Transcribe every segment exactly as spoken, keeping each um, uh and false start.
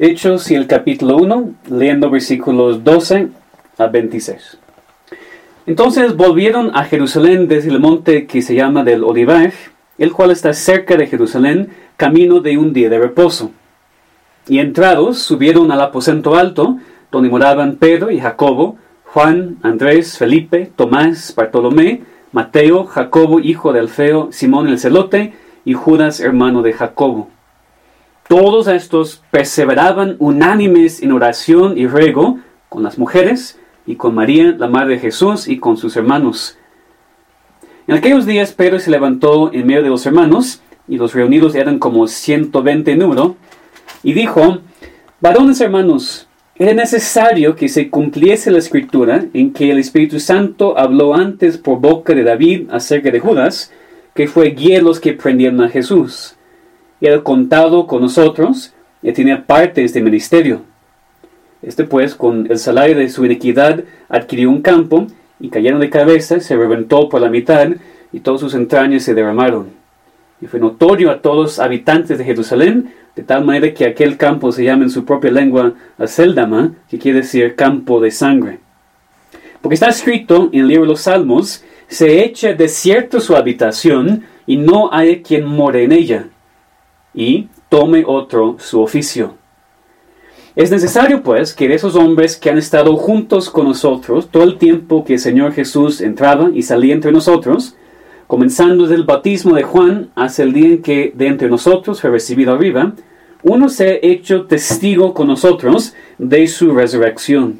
Hechos y el capítulo uno, leyendo versículos doce a veintiséis. Entonces volvieron a Jerusalén desde el monte que se llama del Olivar, el cual está cerca de Jerusalén, camino de un día de reposo. Y entrados, subieron al aposento alto, donde moraban Pedro y Jacobo, Juan, Andrés, Felipe, Tomás, Bartolomé, Mateo, Jacobo, hijo de Alfeo, Simón el celote, y Judas, hermano de Jacobo. Todos estos perseveraban unánimes en oración y ruego con las mujeres, y con María, la madre de Jesús, y con sus hermanos. En aquellos días Pedro se levantó en medio de los hermanos, y los reunidos eran como ciento veinte en número, y dijo: varones hermanos, era necesario que se cumpliese la escritura en que el Espíritu Santo habló antes por boca de David acerca de Judas, que fue guía de los que prendieron a Jesús. Era contado con nosotros y tenía parte de este ministerio. Este pues, con el salario de su iniquidad, adquirió un campo, y cayeron de cabeza, se reventó por la mitad, y todas sus entrañas se derramaron. Y fue notorio a todos los habitantes de Jerusalén, de tal manera que aquel campo se llama en su propia lengua Aceldama, que quiere decir campo de sangre. Porque está escrito en el libro de los Salmos: se echa desierto su habitación, y no hay quien more en ella, y tome otro su oficio. Es necesario, pues, que de esos hombres que han estado juntos con nosotros todo el tiempo que el Señor Jesús entraba y salía entre nosotros, comenzando desde el bautismo de Juan hasta el día en que de entre nosotros fue recibido arriba, uno se ha hecho testigo con nosotros de su resurrección.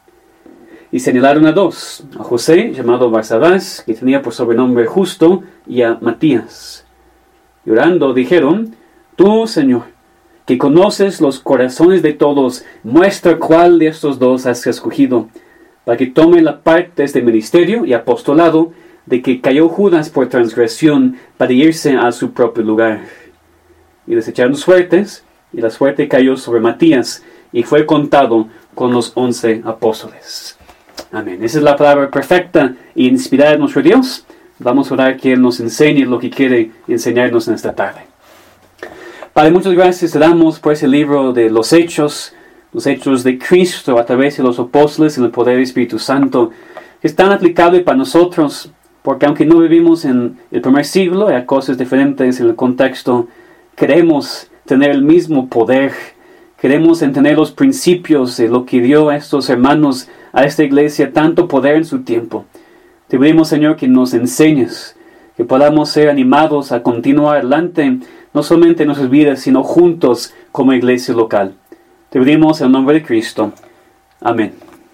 Y señalaron a dos, a José, llamado Barsabás, que tenía por sobrenombre Justo, y a Matías. Y orando dijeron: tú, Señor, que conoces los corazones de todos, muestra cuál de estos dos has escogido, para que tome la parte de este ministerio y apostolado de que cayó Judas por transgresión, para irse a su propio lugar. Y desecharon suertes, y la suerte cayó sobre Matías, y fue contado con los once apóstoles. Amén. Esa es la palabra perfecta e inspirada de nuestro Dios. Vamos a orar que Él nos enseñe lo que quiere enseñarnos en esta tarde. Padre, muchas gracias te damos por ese libro de los Hechos, los Hechos de Cristo a través de los apóstoles en el poder del Espíritu Santo, que es tan aplicable para nosotros, porque aunque no vivimos en el primer siglo, hay cosas diferentes en el contexto, queremos tener el mismo poder, queremos entender los principios de lo que dio a estos hermanos, a esta iglesia, tanto poder en su tiempo. Te pedimos, Señor, que nos enseñes, que podamos ser animados a continuar adelante, no solamente en nuestras vidas, sino juntos como iglesia local. Te pedimos en el nombre de Cristo. Amén.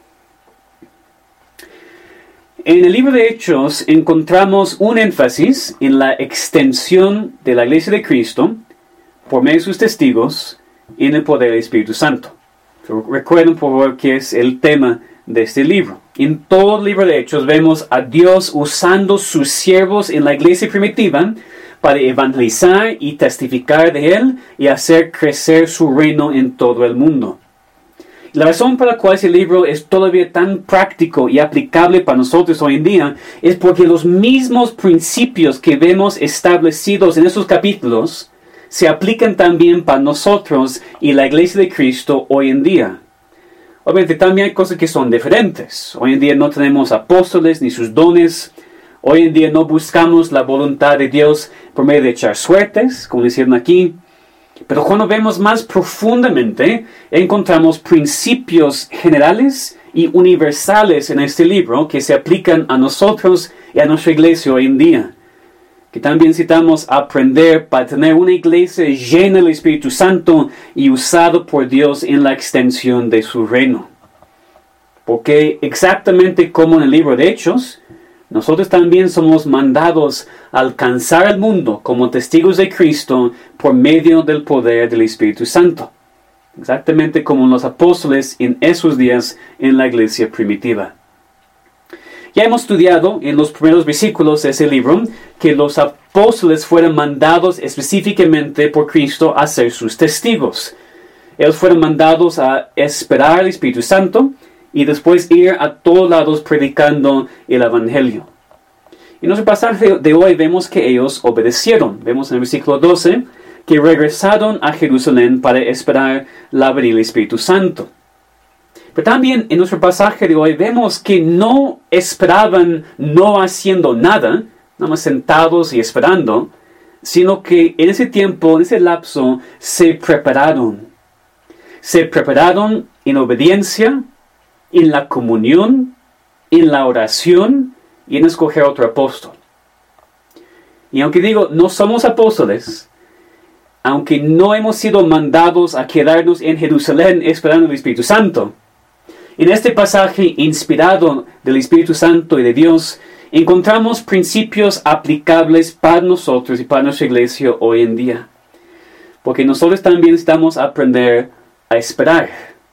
En el libro de Hechos encontramos un énfasis en la extensión de la iglesia de Cristo por medio de sus testigos en el poder del Espíritu Santo. Recuerden por favor que es el tema de este libro. En todo el libro de Hechos vemos a Dios usando sus siervos en la iglesia primitiva para evangelizar y testificar de Él y hacer crecer su reino en todo el mundo. La razón por la cual ese libro es todavía tan práctico y aplicable para nosotros hoy en día es porque los mismos principios que vemos establecidos en esos capítulos se aplican también para nosotros y la iglesia de Cristo hoy en día. Obviamente también hay cosas que son diferentes. Hoy en día no tenemos apóstoles ni sus dones. Hoy en día no buscamos la voluntad de Dios por medio de echar suertes, como hicieron aquí. Pero cuando vemos más profundamente, encontramos principios generales y universales en este libro que se aplican a nosotros y a nuestra iglesia hoy en día. Que también necesitamos aprender para tener una iglesia llena del Espíritu Santo y usado por Dios en la extensión de su reino. Porque exactamente como en el libro de Hechos, nosotros también somos mandados a alcanzar al mundo como testigos de Cristo por medio del poder del Espíritu Santo. Exactamente como los apóstoles en esos días en la iglesia primitiva. Ya hemos estudiado en los primeros versículos de ese libro que los apóstoles fueron mandados específicamente por Cristo a ser sus testigos. Ellos fueron mandados a esperar al Espíritu Santo y después ir a todos lados predicando el Evangelio. En nuestro pasaje de hoy vemos que ellos obedecieron. Vemos en el versículo doce que regresaron a Jerusalén para esperar la venida del Espíritu Santo. Pero también en nuestro pasaje de hoy vemos que no esperaban no haciendo nada, nada más sentados y esperando, sino que en ese tiempo, en ese lapso, se prepararon. Se prepararon en obediencia, en la comunión, en la oración y en escoger otro apóstol. Y aunque digo, no somos apóstoles, aunque no hemos sido mandados a quedarnos en Jerusalén esperando el Espíritu Santo, en este pasaje inspirado del Espíritu Santo y de Dios, encontramos principios aplicables para nosotros y para nuestra iglesia hoy en día. Porque nosotros también necesitamos aprender a esperar,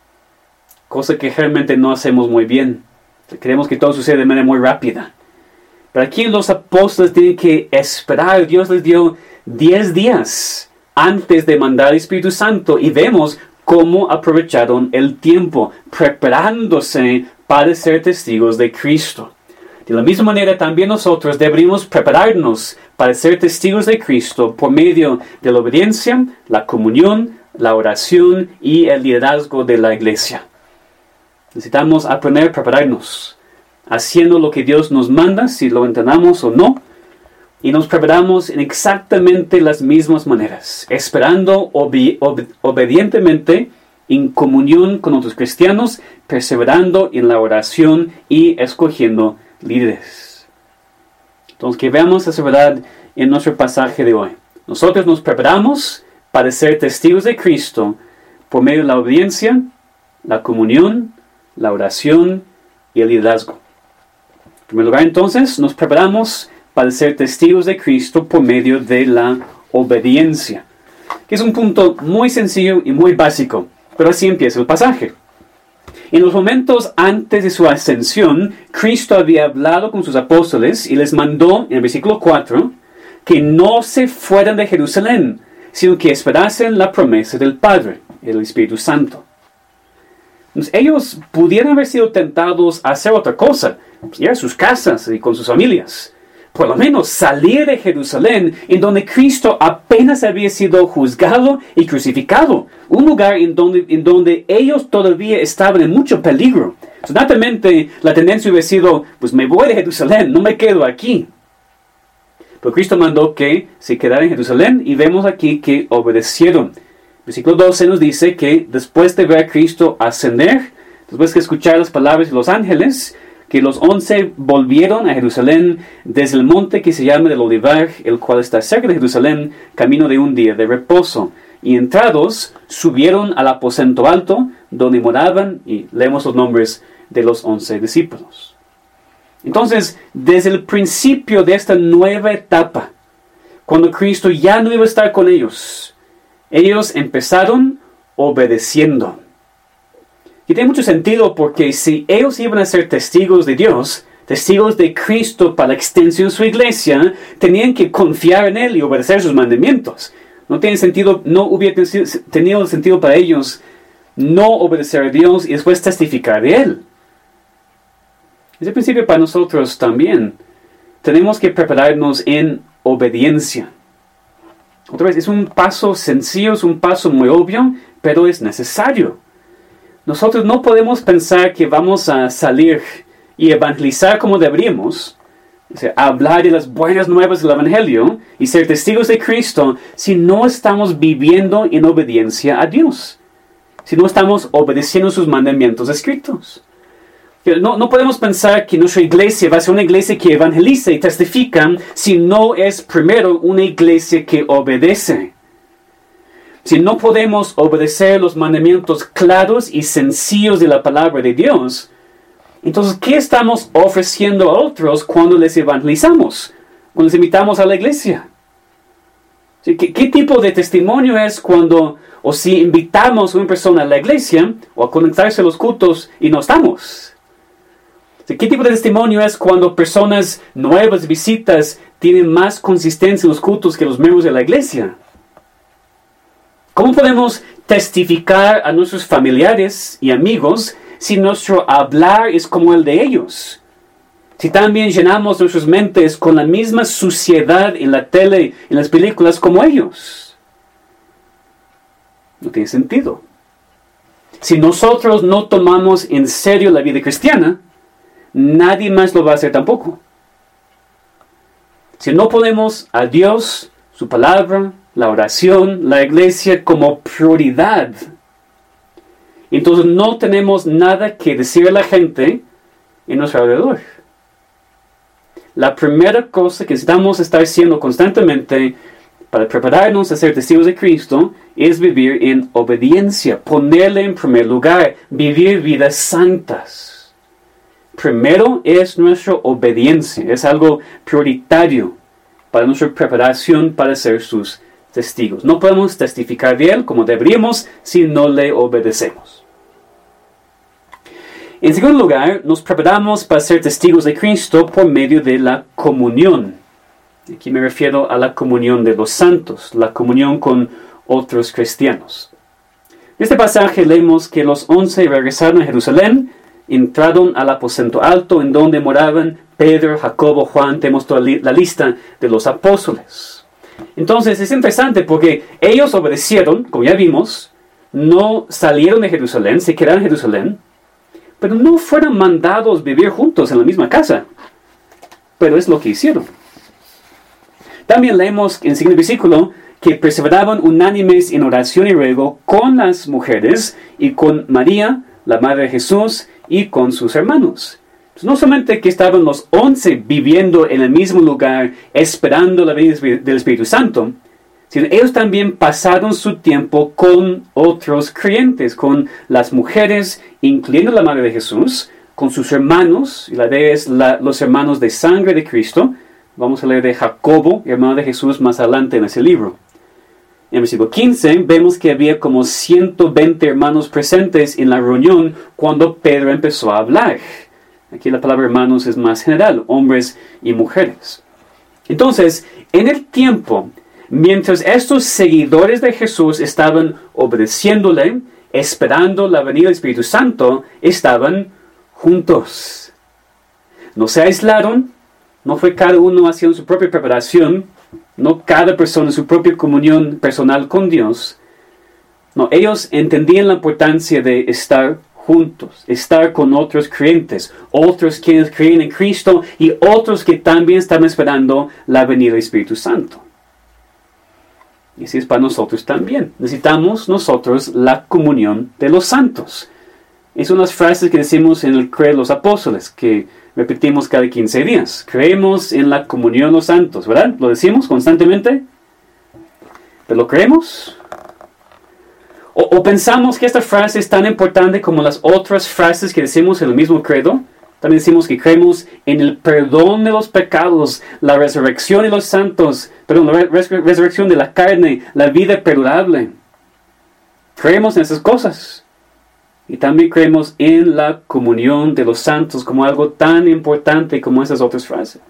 cosa que realmente no hacemos muy bien. Queremos que todo suceda de manera muy rápida. Pero aquí los apóstoles tienen que esperar. Dios les dio diez días antes de mandar el Espíritu Santo y vemos cómo aprovecharon el tiempo preparándose para ser testigos de Cristo. De la misma manera, también nosotros deberíamos prepararnos para ser testigos de Cristo por medio de la obediencia, la comunión, la oración y el liderazgo de la iglesia. Necesitamos aprender a prepararnos, haciendo lo que Dios nos manda, si lo entendamos o no, y nos preparamos en exactamente las mismas maneras, esperando obe- ob- obedientemente en comunión con otros cristianos, perseverando en la oración y escogiendo líderes. Entonces, que veamos esa verdad en nuestro pasaje de hoy. Nosotros nos preparamos para ser testigos de Cristo por medio de la obediencia, la comunión, la oración y el liderazgo. En primer lugar, entonces, nos preparamos para ser testigos de Cristo por medio de la obediencia, que es un punto muy sencillo y muy básico, pero así empieza el pasaje. En los momentos antes de su ascensión, Cristo había hablado con sus apóstoles y les mandó, en el versículo cuatro, que no se fueran de Jerusalén, sino que esperasen la promesa del Padre, el Espíritu Santo. Entonces, ellos pudieran haber sido tentados a hacer otra cosa, pues, ir a sus casas y con sus familias. Por lo menos salir de Jerusalén, en donde Cristo apenas había sido juzgado y crucificado. Un lugar en donde, en donde ellos todavía estaban en mucho peligro. Entonces, naturalmente, la tendencia hubiera sido, pues me voy de Jerusalén, no me quedo aquí. Pero Cristo mandó que se quedaran en Jerusalén y vemos aquí que obedecieron. Versículo doce nos dice que después de ver a Cristo ascender, después de escuchar las palabras de los ángeles, que los once volvieron a Jerusalén desde el monte que se llama del Olivar, el cual está cerca de Jerusalén, camino de un día de reposo. Y entrados, subieron al aposento alto, donde moraban, y leemos los nombres de los once discípulos. Entonces, desde el principio de esta nueva etapa, cuando Cristo ya no iba a estar con ellos, ellos empezaron obedeciendo. Y tiene mucho sentido porque si ellos iban a ser testigos de Dios, testigos de Cristo para la extensión de su iglesia, tenían que confiar en Él y obedecer sus mandamientos. No tiene sentido, no hubiera tenido sentido para ellos no obedecer a Dios y después testificar de Él. Es el principio para nosotros también. Tenemos que prepararnos en obediencia. Otra vez, es un paso sencillo, es un paso muy obvio, pero es necesario. Nosotros no podemos pensar que vamos a salir y evangelizar como deberíamos, o sea, hablar de las buenas nuevas del Evangelio y ser testigos de Cristo si no estamos viviendo en obediencia a Dios, si no estamos obedeciendo sus mandamientos escritos. No, no podemos pensar que nuestra iglesia va a ser una iglesia que evangeliza y testifica si no es primero una iglesia que obedece. Si no podemos obedecer los mandamientos claros y sencillos de la palabra de Dios, entonces, ¿qué estamos ofreciendo a otros cuando les evangelizamos? Cuando les invitamos a la iglesia. ¿Sí? ¿Qué, ¿Qué tipo de testimonio es cuando, o si invitamos a una persona a la iglesia, o a conectarse a los cultos y no estamos? ¿Sí? ¿Qué tipo de testimonio es cuando personas nuevas, visitas, tienen más consistencia en los cultos que los miembros de la iglesia? ¿Cómo podemos testificar a nuestros familiares y amigos si nuestro hablar es como el de ellos? Si también llenamos nuestras mentes con la misma suciedad en la tele, en las películas como ellos. No tiene sentido. Si nosotros no tomamos en serio la vida cristiana, nadie más lo va a hacer tampoco. Si no ponemos a Dios, su palabra, la oración, la iglesia como prioridad, entonces no tenemos nada que decir a la gente en nuestro alrededor. La primera cosa que necesitamos estar haciendo constantemente para prepararnos a ser testigos de Cristo es vivir en obediencia, ponerle en primer lugar, vivir vidas santas. Primero es nuestra obediencia, es algo prioritario para nuestra preparación para ser sus testigos. No podemos testificar de Él como deberíamos si no le obedecemos. En segundo lugar, nos preparamos para ser testigos de Cristo por medio de la comunión. Aquí me refiero a la comunión de los santos, la comunión con otros cristianos. En este pasaje leemos que los once regresaron a Jerusalén, entraron al aposento alto en donde moraban Pedro, Jacobo, Juan. Tenemos toda la lista de los apóstoles. Entonces es interesante porque ellos obedecieron, como ya vimos, no salieron de Jerusalén, se quedaron en Jerusalén, pero no fueron mandados a vivir juntos en la misma casa. Pero es lo que hicieron. También leemos en el siguiente versículo que perseveraban unánimes en oración y ruego con las mujeres y con María, la madre de Jesús, y con sus hermanos. Entonces, no solamente que estaban los once viviendo en el mismo lugar, esperando la venida del Espíritu Santo, sino ellos también pasaron su tiempo con otros creyentes, con las mujeres, incluyendo la madre de Jesús, con sus hermanos, y la idea es la, los hermanos de sangre de Cristo. Vamos a leer de Jacobo, hermano de Jesús, más adelante en ese libro. En el versículo quince vemos que había como ciento veinte hermanos presentes en la reunión cuando Pedro empezó a hablar. Aquí la palabra hermanos es más general, hombres y mujeres. Entonces, en el tiempo, mientras estos seguidores de Jesús estaban obedeciéndole, esperando la venida del Espíritu Santo, estaban juntos. No se aislaron, no fue cada uno haciendo su propia preparación, no cada persona en su propia comunión personal con Dios. No, ellos entendían la importancia de estar juntos, estar con otros creyentes, otros quienes creen en Cristo y otros que también están esperando la venida del Espíritu Santo. Y así es para nosotros también. Necesitamos nosotros la comunión de los santos. Es son las frases que decimos en el credo de los apóstoles, que repetimos cada quince días. Creemos en la comunión de los santos, ¿verdad? Lo decimos constantemente. ¿Pero lo creemos? O, o pensamos que esta frase es tan importante como las otras frases que decimos en el mismo credo. También decimos que creemos en el perdón de los pecados, la resurrección de los santos, perdón, la res- resurrección de la carne, la vida perdurable. Creemos en esas cosas. Y también creemos en la comunión de los santos como algo tan importante como esas otras frases.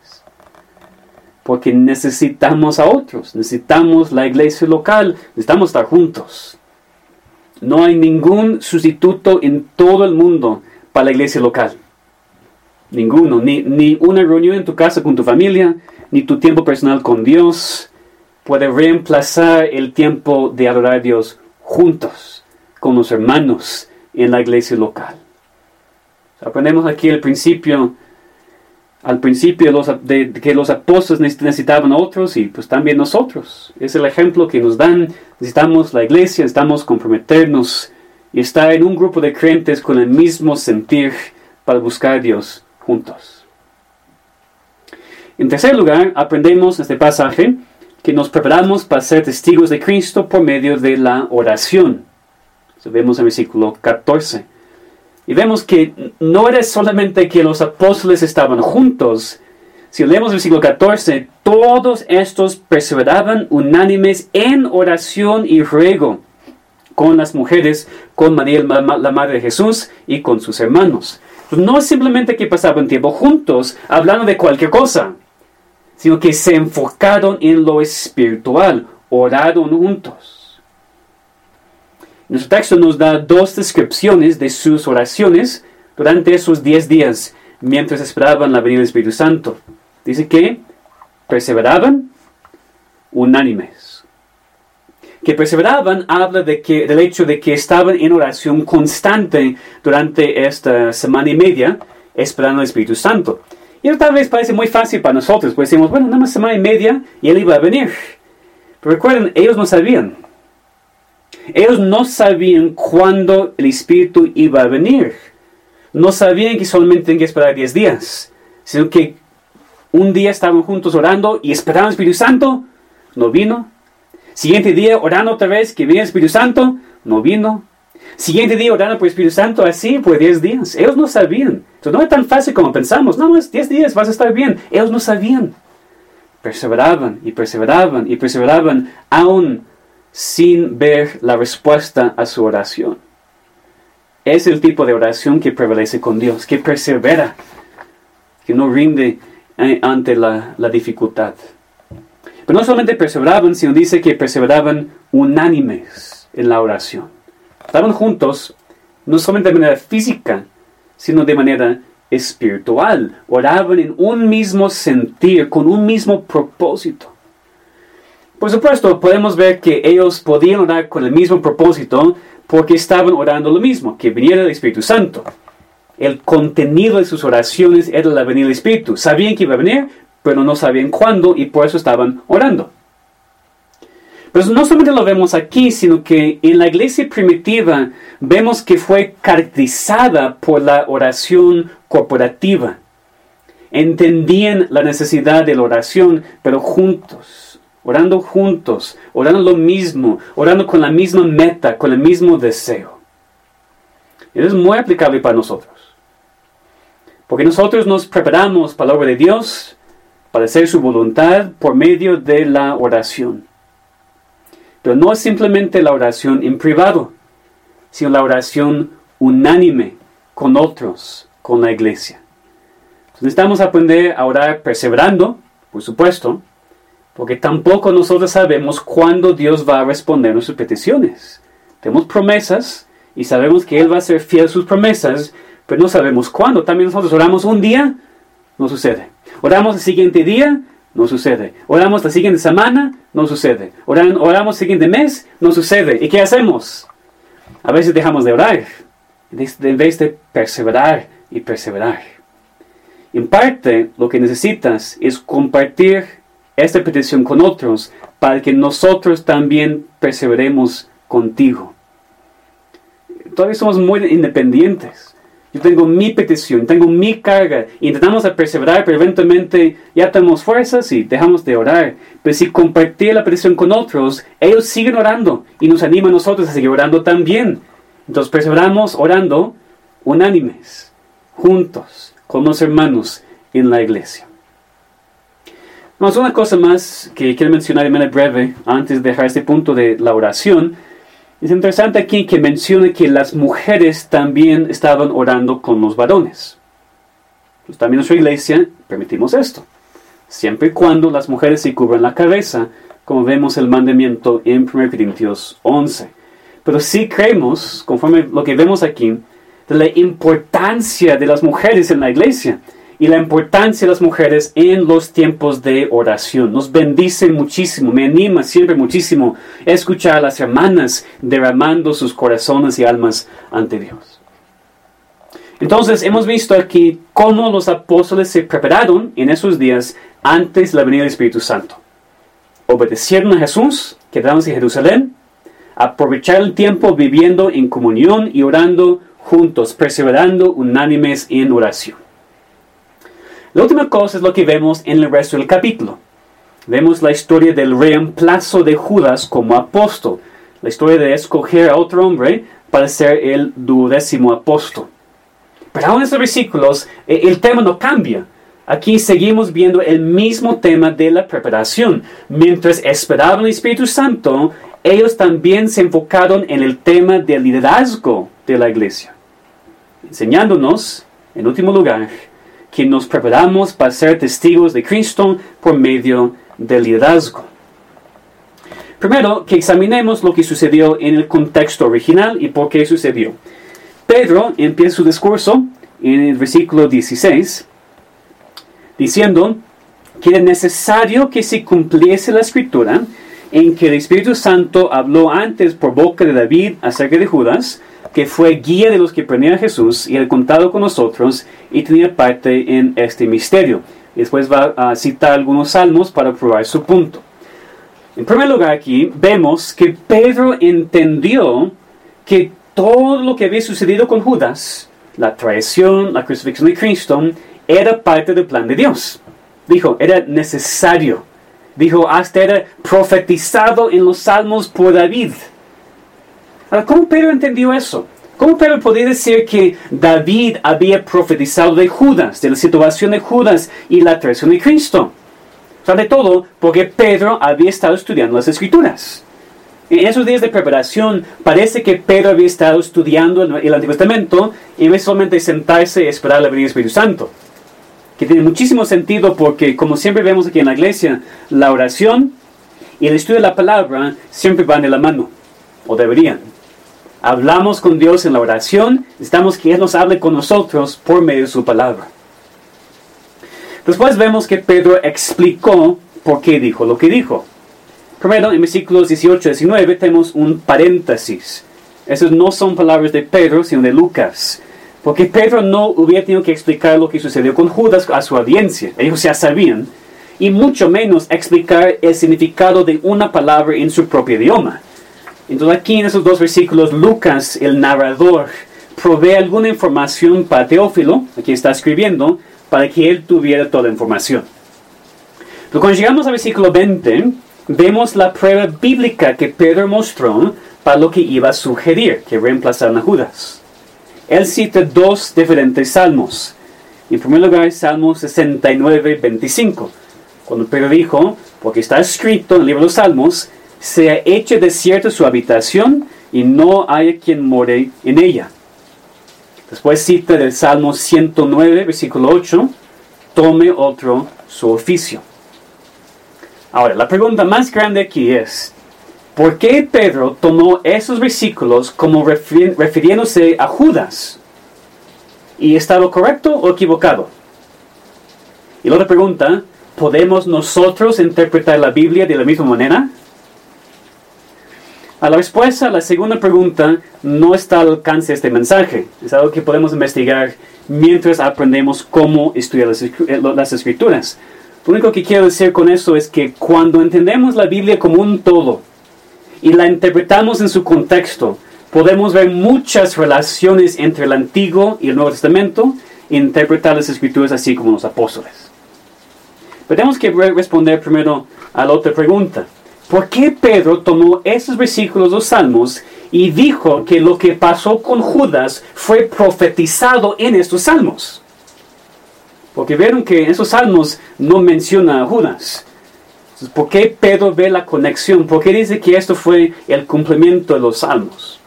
Porque necesitamos a otros, necesitamos la iglesia local, necesitamos estar juntos. No hay ningún sustituto en todo el mundo para la iglesia local. Ninguno, ni, ni una reunión en tu casa con tu familia, ni tu tiempo personal con Dios puede reemplazar el tiempo de adorar a Dios juntos, con los hermanos en la iglesia local. Aprendemos aquí el principio, al principio de, los, de, de que los apóstoles necesitaban a otros y pues también nosotros. Es el ejemplo que nos dan. Necesitamos la iglesia, necesitamos comprometernos y estar en un grupo de creyentes con el mismo sentir para buscar a Dios juntos. En tercer lugar, aprendemos en este pasaje que nos preparamos para ser testigos de Cristo por medio de la oración. Eso vemos en el versículo catorce. Y vemos que no era solamente que los apóstoles estaban juntos. Si leemos el versículo catorce, todos estos perseveraban unánimes en oración y ruego con las mujeres, con María, la madre de Jesús, y con sus hermanos. No es simplemente que pasaban tiempo juntos hablando de cualquier cosa, sino que se enfocaron en lo espiritual, oraron juntos. Nuestro texto nos da dos descripciones de sus oraciones durante esos diez días mientras esperaban la venida del Espíritu Santo. Dice que perseveraban unánimes. Que perseveraban habla de que, del hecho de que estaban en oración constante durante esta semana y media, esperando al Espíritu Santo. Y tal vez parece muy fácil para nosotros, pues decimos, bueno, nada más semana y media y Él iba a venir. Pero recuerden, ellos no sabían. Ellos no sabían cuándo el Espíritu iba a venir. No sabían que solamente tenían que esperar diez días, sino que un día estaban juntos orando y esperaban al Espíritu Santo, no vino. Siguiente día orando otra vez que viene el Espíritu Santo, no vino. Siguiente día orando por el Espíritu Santo, así por diez días. Ellos no sabían. Entonces no es tan fácil como pensamos. No, es diez días, vas a estar bien. Ellos no sabían. Perseveraban y perseveraban y perseveraban aún sin ver la respuesta a su oración. Es el tipo de oración que prevalece con Dios, que persevera, que no rinde ante la, la dificultad. Pero no solamente perseveraban, sino dice que perseveraban unánimes en la oración. Estaban juntos, no solamente de manera física, sino de manera espiritual. Oraban en un mismo sentir, con un mismo propósito. Por supuesto, podemos ver que ellos podían orar con el mismo propósito porque estaban orando lo mismo, que viniera el Espíritu Santo. El contenido de sus oraciones era la venida del Espíritu. Sabían que iba a venir, pero no sabían cuándo y por eso estaban orando. Pero no solamente lo vemos aquí, sino que en la iglesia primitiva vemos que fue caracterizada por la oración corporativa. Entendían la necesidad de la oración, pero juntos, orando juntos, orando lo mismo, orando con la misma meta, con el mismo deseo. Eso es muy aplicable para nosotros. Porque nosotros nos preparamos para la obra de Dios, para hacer su voluntad por medio de la oración. Pero no es simplemente la oración en privado, sino la oración unánime con otros, con la iglesia. Entonces necesitamos aprender a orar perseverando, por supuesto, porque tampoco nosotros sabemos cuándo Dios va a responder nuestras peticiones. Tenemos promesas y sabemos que Él va a ser fiel a sus promesas, pero no sabemos cuándo. También nosotros oramos un día, no sucede. Oramos el siguiente día, no sucede. Oramos la siguiente semana, no sucede. Oran, oramos el siguiente mes, no sucede. ¿Y qué hacemos? A veces dejamos de orar, en vez de perseverar y perseverar. En parte, lo que necesitas es compartir esta petición con otros para que nosotros también perseveremos contigo. Todavía somos muy independientes. Yo tengo mi petición, tengo mi carga, intentamos a perseverar, pero eventualmente ya tenemos fuerzas y dejamos de orar. Pero si compartir la petición con otros, ellos siguen orando y nos animan a nosotros a seguir orando también. Entonces perseveramos orando unánimes, juntos, con los hermanos en la iglesia. Vamos, una cosa más que quiero mencionar de manera breve antes de dejar este punto de la oración. Es interesante aquí que menciona que las mujeres también estaban orando con los varones. Pues también en nuestra iglesia permitimos esto, siempre y cuando las mujeres se cubran la cabeza, como vemos el mandamiento en primera Corintios once. Pero sí creemos, conforme lo que vemos aquí, de la importancia de las mujeres en la iglesia y la importancia de las mujeres en los tiempos de oración. Nos bendicen muchísimo, me anima siempre muchísimo escuchar a las hermanas derramando sus corazones y almas ante Dios. Entonces hemos visto aquí cómo los apóstoles se prepararon en esos días antes de la venida del Espíritu Santo. Obedecieron a Jesús, quedándose en Jerusalén, aprovechar el tiempo viviendo en comunión y orando juntos, perseverando unánimes en oración. La última cosa es lo que vemos en el resto del capítulo. Vemos la historia del reemplazo de Judas como apóstol. La historia de escoger a otro hombre para ser el duodécimo apóstol. Pero aún en estos versículos, el tema no cambia. Aquí seguimos viendo el mismo tema de la preparación. Mientras esperaban el Espíritu Santo, ellos también se enfocaron en el tema del liderazgo de la iglesia. Enseñándonos, en último lugar, que nos preparamos para ser testigos de Cristo por medio del liderazgo. Primero, que examinemos lo que sucedió en el contexto original y por qué sucedió. Pedro empieza su discurso en el versículo dieciséis, diciendo que era necesario que se cumpliese la Escritura en que el Espíritu Santo habló antes por boca de David acerca de Judas, que fue guía de los que prendían a Jesús y ha contado con nosotros y tenía parte en este misterio. Después va a citar algunos salmos para probar su punto. En primer lugar, aquí vemos que Pedro entendió que todo lo que había sucedido con Judas, la traición, la crucifixión de Cristo, era parte del plan de Dios. Dijo, era necesario. Dijo, hasta era profetizado en los salmos por David. Ahora, ¿cómo Pedro entendió eso? ¿Cómo Pedro podía decir que David había profetizado de Judas, de la situación de Judas y la traición de Cristo? Sobre todo porque Pedro había estado estudiando las Escrituras. En esos días de preparación, parece que Pedro había estado estudiando el, el Antiguo Testamento en vez solamente de sentarse y esperar la venida del Espíritu Santo. Que tiene muchísimo sentido porque, como siempre vemos aquí en la iglesia, la oración y el estudio de la palabra siempre van de la mano, o deberían. Hablamos con Dios en la oración, necesitamos que Él nos hable con nosotros por medio de su palabra. Después vemos que Pedro explicó por qué dijo lo que dijo. Primero, en versículos dieciocho y diecinueve tenemos un paréntesis. Esas no son palabras de Pedro, sino de Lucas. Porque Pedro no hubiera tenido que explicar lo que sucedió con Judas a su audiencia. Ellos ya sabían. Y mucho menos explicar el significado de una palabra en su propio idioma. Entonces aquí en esos dos versículos, Lucas, el narrador, provee alguna información para Teófilo, aquí está escribiendo, para que él tuviera toda la información. Pero cuando llegamos al versículo veinte, vemos la prueba bíblica que Pedro mostró para lo que iba a sugerir, que reemplazaron a Judas. Él cita dos diferentes salmos. En primer lugar, Salmo sesenta y nueve, veinticinco. Cuando Pedro dijo, porque está escrito en el libro de los Salmos, sea hecha desierta su habitación y no haya quien more en ella. Después cita del Salmo ciento nueve, versículo ocho, tome otro su oficio. Ahora, la pregunta más grande aquí es, ¿por qué Pedro tomó esos versículos como refer- refiriéndose a Judas? ¿Y estaba correcto o equivocado? Y la otra pregunta, ¿podemos nosotros interpretar la Biblia de la misma manera? A la respuesta a la segunda pregunta no está al alcance de este mensaje. Es algo que podemos investigar mientras aprendemos cómo estudiar las, las Escrituras. Lo único que quiero decir con eso es que cuando entendemos la Biblia como un todo y la interpretamos en su contexto, podemos ver muchas relaciones entre el Antiguo y el Nuevo Testamento e interpretar las Escrituras así como los apóstoles. Pero tenemos que responder primero a la otra pregunta. ¿Por qué Pedro tomó esos versículos de los Salmos y dijo que lo que pasó con Judas fue profetizado en estos Salmos? Porque vieron que en esos Salmos no menciona a Judas. Entonces, ¿por qué Pedro ve la conexión? ¿Por qué dice que esto fue el cumplimiento de los Salmos?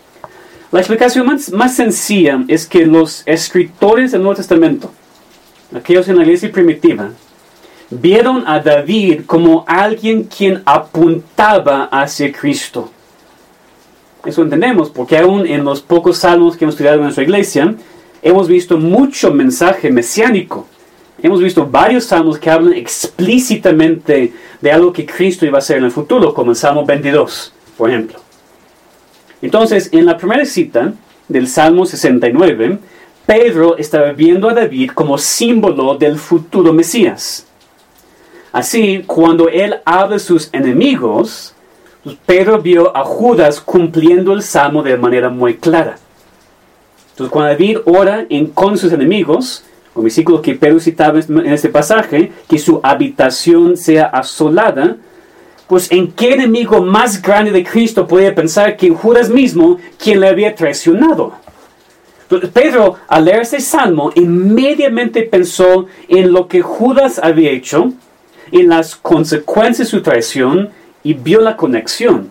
La explicación más, más sencilla es que los escritores del Nuevo Testamento, aquellos en la iglesia primitiva, vieron a David como alguien quien apuntaba hacia Cristo. Eso entendemos, porque aún en los pocos salmos que hemos estudiado en nuestra iglesia, hemos visto mucho mensaje mesiánico. Hemos visto varios salmos que hablan explícitamente de algo que Cristo iba a hacer en el futuro, como el Salmo veintidós, por ejemplo. Entonces, en la primera cita del Salmo sesenta y nueve, Pedro estaba viendo a David como símbolo del futuro Mesías. Así, cuando él habla de sus enemigos, Pedro vio a Judas cumpliendo el salmo de manera muy clara. Entonces, cuando David ora en contra de sus enemigos, el versículo que Pedro citaba en este pasaje, que su habitación sea asolada, pues ¿en qué enemigo más grande de Cristo podía pensar que Judas mismo, quien le había traicionado? Entonces, Pedro, al leer este salmo, inmediatamente pensó en lo que Judas había hecho, en las consecuencias de su traición, y vio la conexión.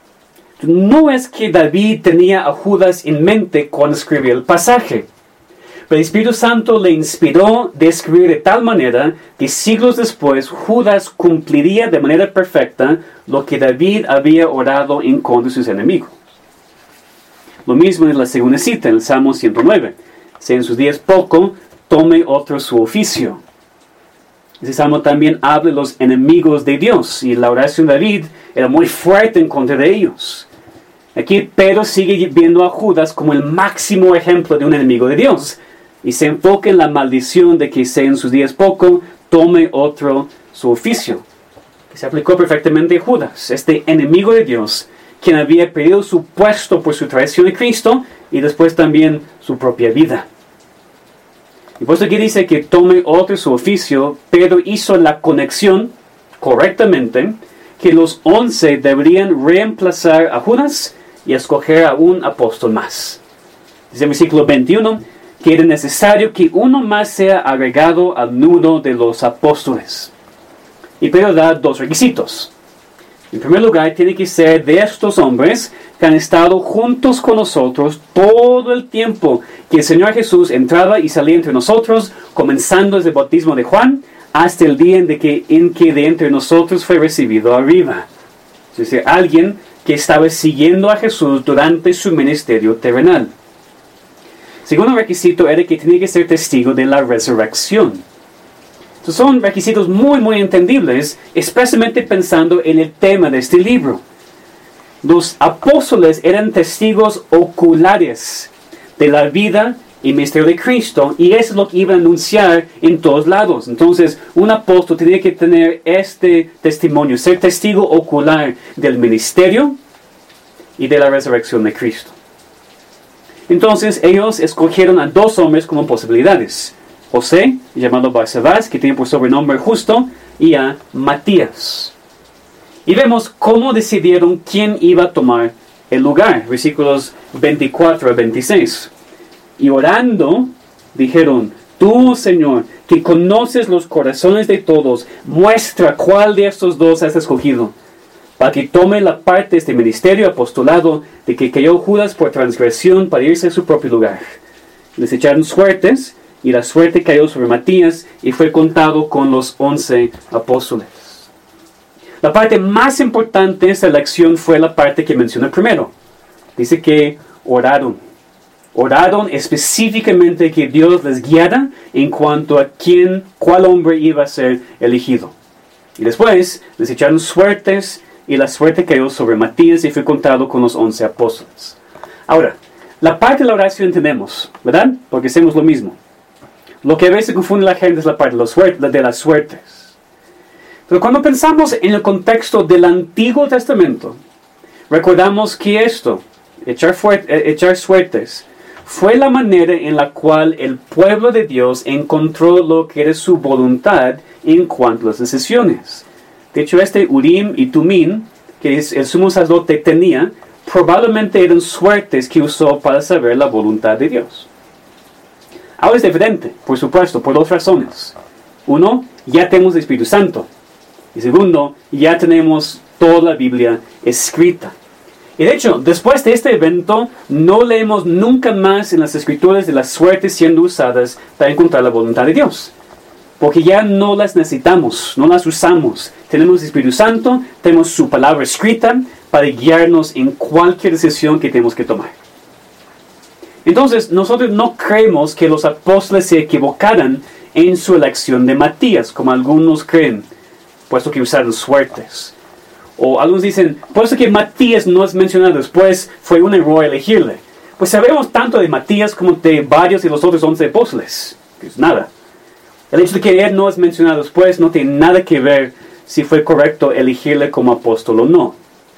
No es que David tenía a Judas en mente cuando escribió el pasaje, pero el Espíritu Santo le inspiró de escribir de tal manera que siglos después Judas cumpliría de manera perfecta lo que David había orado en contra de sus enemigos. Lo mismo en la segunda cita, en el Salmo ciento nueve. Si en sus días poco, tome otro su oficio. Ese salmo también habla de los enemigos de Dios, y la oración de David era muy fuerte en contra de ellos. Aquí Pedro sigue viendo a Judas como el máximo ejemplo de un enemigo de Dios, y se enfoca en la maldición de que sea en sus días poco, tome otro su oficio. Que se aplicó perfectamente a Judas, este enemigo de Dios, quien había perdido su puesto por su traición de Cristo y después también su propia vida. Y por eso aquí dice que tome otro su oficio. Pedro hizo la conexión correctamente que los once deberían reemplazar a Judas y escoger a un apóstol más. Dice el versículo veintiuno que era necesario que uno más sea agregado al número de los apóstoles. Y Pedro da dos requisitos. En primer lugar, tiene que ser de estos hombres que han estado juntos con nosotros todo el tiempo que el Señor Jesús entraba y salía entre nosotros, comenzando desde el bautismo de Juan hasta el día en, de que, en que de entre nosotros fue recibido arriba. Es decir, alguien que estaba siguiendo a Jesús durante su ministerio terrenal. Segundo requisito era que tenía que ser testigo de la resurrección. Estos son requisitos muy, muy entendibles, especialmente pensando en el tema de este libro. Los apóstoles eran testigos oculares de la vida y ministerio de Cristo, y eso es lo que iban a anunciar en todos lados. Entonces, un apóstol tenía que tener este testimonio, ser testigo ocular del ministerio y de la resurrección de Cristo. Entonces, ellos escogieron a dos hombres como posibilidades. José, llamado Barsabás, que tiene por sobrenombre Justo, y a Matías. Y vemos cómo decidieron quién iba a tomar el lugar. Versículos veinticuatro a veintiséis. Y orando, dijeron, tú, Señor, que conoces los corazones de todos, muestra cuál de estos dos has escogido, para que tome la parte de este ministerio apostolado de que cayó Judas por transgresión para irse a su propio lugar. Les echaron suertes, y la suerte cayó sobre Matías y fue contado con los once apóstoles. La parte más importante de esta elección fue la parte que mencioné primero. Dice que oraron. Oraron específicamente que Dios les guiara en cuanto a quién, cuál hombre iba a ser elegido. Y después les echaron suertes y la suerte cayó sobre Matías y fue contado con los once apóstoles. Ahora, la parte de la oración entendemos, ¿verdad? Porque hacemos lo mismo. Lo que a veces confunde a la gente es la parte de, los suerte, de las suertes. Pero cuando pensamos en el contexto del Antiguo Testamento, recordamos que esto, echar, fuerte, echar suertes, fue la manera en la cual el pueblo de Dios encontró lo que era su voluntad en cuanto a las decisiones. De hecho, este Urim y Tumim, que es el sumo sacerdote tenía, probablemente eran suertes que usó para saber la voluntad de Dios. Ahora es diferente, por supuesto, por dos razones. Uno, ya tenemos el Espíritu Santo. Y segundo, ya tenemos toda la Biblia escrita. Y de hecho, después de este evento, no leemos nunca más en las Escrituras de las suertes siendo usadas para encontrar la voluntad de Dios. Porque ya no las necesitamos, no las usamos. Tenemos el Espíritu Santo, tenemos su palabra escrita para guiarnos en cualquier decisión que tenemos que tomar. Entonces, nosotros no creemos que los apóstoles se equivocaran en su elección de Matías, como algunos creen, puesto que usaron suertes. O algunos dicen, puesto que Matías no es mencionado después, fue un error elegirle. Pues sabemos tanto de Matías como de varios de los otros once apóstoles, que es nada. El hecho de que él no es mencionado después no tiene nada que ver si fue correcto elegirle como apóstol o no.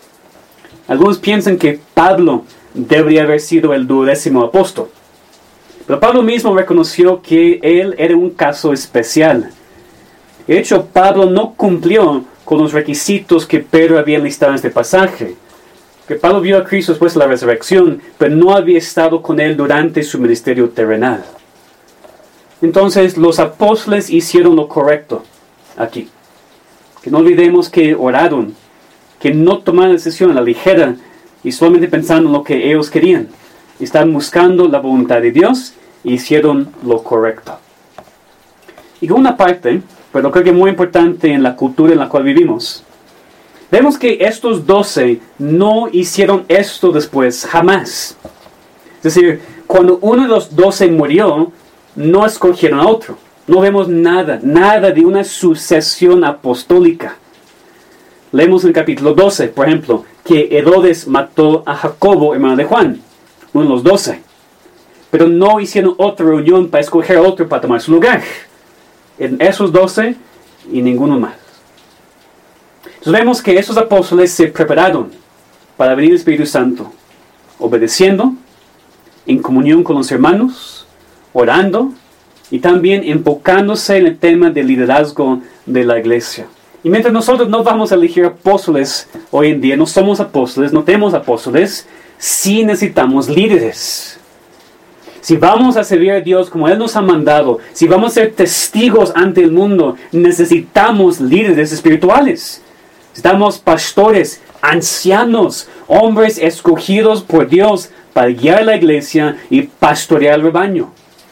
Algunos piensan que Pablo debería haber sido el duodécimo apóstol. Pero Pablo mismo reconoció que él era un caso especial. De hecho, Pablo no cumplió con los requisitos que Pedro había listado en este pasaje. Que Pablo vio a Cristo después de la resurrección, pero no había estado con él durante su ministerio terrenal. Entonces, los apóstoles hicieron lo correcto aquí. Que no olvidemos que oraron, que no tomaron la decisión a la ligera, y solamente pensando en lo que ellos querían. Estaban buscando la voluntad de Dios y hicieron lo correcto. Y con una parte, pero creo que muy importante en la cultura en la cual vivimos, vemos que estos doce no hicieron esto después, jamás. Es decir, cuando uno de los doce murió, no escogieron a otro. No vemos nada, nada de una sucesión apostólica. Leemos en el capítulo doce, por ejemplo, que Herodes mató a Jacobo, hermano de Juan, uno de los doce. Pero no hicieron otra reunión para escoger a otro para tomar su lugar. En esos doce y ninguno más. Entonces vemos que esos apóstoles se prepararon para venir el Espíritu Santo, obedeciendo, en comunión con los hermanos, orando, y también enfocándose en el tema del liderazgo de la iglesia. Y mientras nosotros no vamos a elegir apóstoles hoy en día, no somos apóstoles, no tenemos apóstoles, sí necesitamos líderes. Si vamos a servir a Dios como Él nos ha mandado, si vamos a ser testigos ante el mundo, necesitamos líderes espirituales. Necesitamos pastores, ancianos, hombres escogidos por Dios para guiar la iglesia y pastorear el rebaño.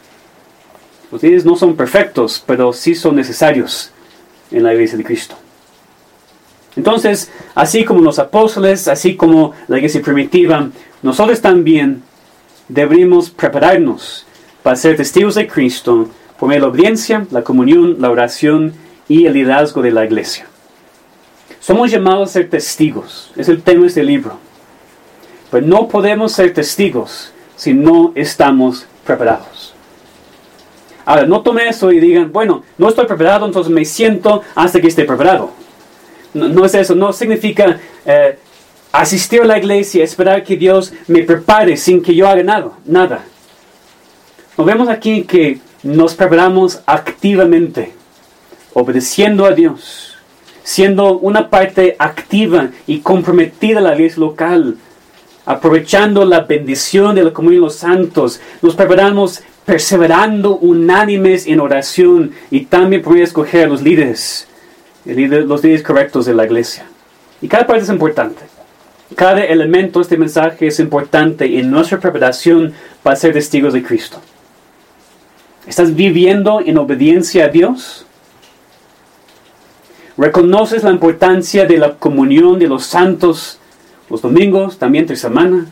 Ustedes no son perfectos, pero sí son necesarios en la iglesia de Cristo. Entonces, así como los apóstoles, así como la iglesia primitiva, nosotros también deberíamos prepararnos para ser testigos de Cristo por medio de la obediencia, la comunión, la oración y el liderazgo de la iglesia. Somos llamados a ser testigos. Es el tema de este libro. Pero no podemos ser testigos si no estamos preparados. Ahora, no tomen eso y digan, bueno, no estoy preparado, entonces me siento hasta que esté preparado. No, no es eso, no significa eh, asistir a la iglesia, esperar que Dios me prepare sin que yo haga nada. nada. Nos vemos aquí que nos preparamos activamente, obedeciendo a Dios, siendo una parte activa y comprometida a la iglesia local, aprovechando la bendición de la comunión de los santos. Nos preparamos perseverando unánimes en oración y también por escoger a los líderes, los líderes correctos de la iglesia. Y cada parte es importante. Cada elemento de este mensaje es importante en nuestra preparación para ser testigos de Cristo. ¿Estás viviendo en obediencia a Dios? ¿Reconoces la importancia de la comunión de los santos los domingos, también entre semana?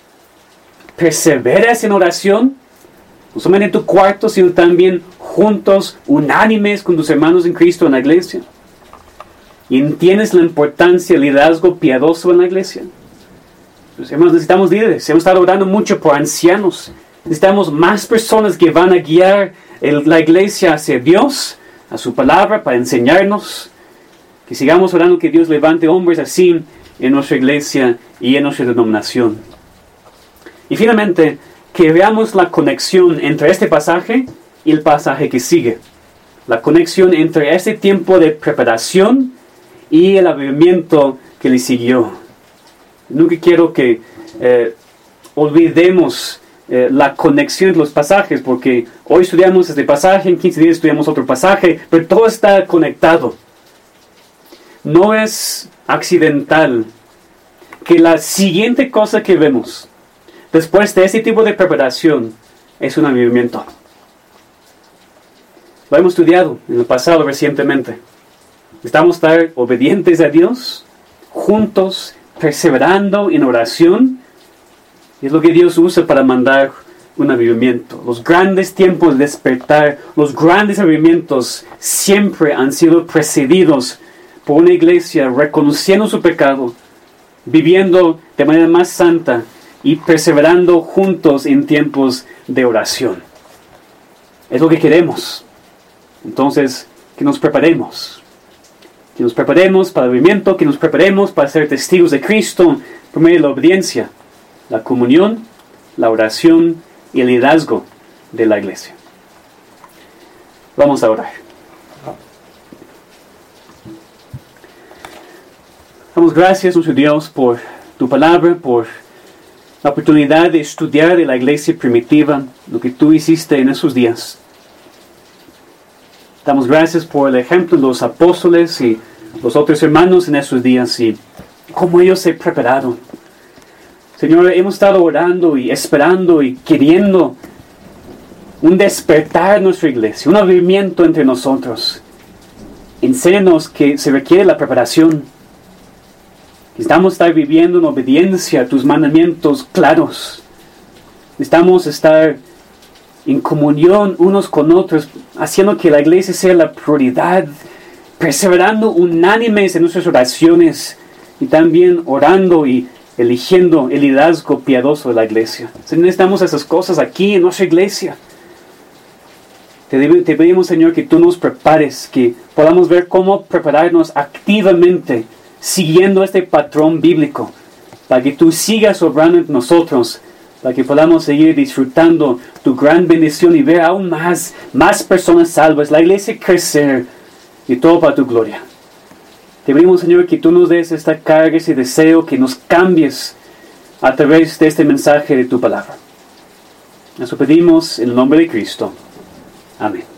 ¿Perseveras en oración? No solamente en tu cuarto, sino también juntos, unánimes con tus hermanos en Cristo en la iglesia. ¿Y entiendes la importancia del liderazgo piadoso en la iglesia? Pues, hermanos, necesitamos líderes. Hemos estado orando mucho por ancianos. Necesitamos más personas que van a guiar el, la iglesia hacia Dios, a su palabra, para enseñarnos. Que sigamos orando que Dios levante hombres así en nuestra iglesia y en nuestra denominación. Y finalmente, que veamos la conexión entre este pasaje y el pasaje que sigue. La conexión entre este tiempo de preparación y el avivamiento que le siguió. Nunca quiero que eh, olvidemos eh, la conexión de los pasajes, porque hoy estudiamos este pasaje, en quince días estudiamos otro pasaje, pero todo está conectado. No es accidental que la siguiente cosa que vemos después de este tipo de preparación es un avivamiento. Lo hemos estudiado en el pasado recientemente. Estamos estar obedientes a Dios, juntos, perseverando en oración. Es lo que Dios usa para mandar un avivamiento. Los grandes tiempos de despertar, los grandes avivamientos siempre han sido precedidos por una iglesia reconociendo su pecado, viviendo de manera más santa y perseverando juntos en tiempos de oración. Es lo que queremos. Entonces, que nos preparemos. Que nos preparemos para el avivamiento, que nos preparemos para ser testigos de Cristo por medio de la obediencia, la comunión, la oración y el liderazgo de la iglesia. Vamos a orar. Damos gracias, nuestro Dios, por tu palabra, por la oportunidad de estudiar de la iglesia primitiva, lo que tú hiciste en esos días. Damos gracias por el ejemplo de los apóstoles y los otros hermanos en esos días y cómo ellos se prepararon. Señor, hemos estado orando y esperando y queriendo un despertar en nuestra iglesia, un avivamiento entre nosotros. Enséñanos que se requiere la preparación. Necesitamos estar viviendo en obediencia a tus mandamientos claros. Necesitamos estar en comunión unos con otros, haciendo que la iglesia sea la prioridad, perseverando unánimes en nuestras oraciones y también orando y eligiendo el liderazgo piadoso de la iglesia. Si necesitamos esas cosas aquí en nuestra iglesia. Te, te pedimos, Señor, que tú nos prepares, que podamos ver cómo prepararnos activamente, siguiendo este patrón bíblico, para que tú sigas obrando en nosotros, para que podamos seguir disfrutando tu gran bendición y ver aún más, más personas salvas, la iglesia crecer, y todo para tu gloria. Te pedimos, Señor, que tú nos des esta carga, ese deseo, que nos cambies a través de este mensaje de tu palabra. Eso pedimos en el nombre de Cristo. Amén.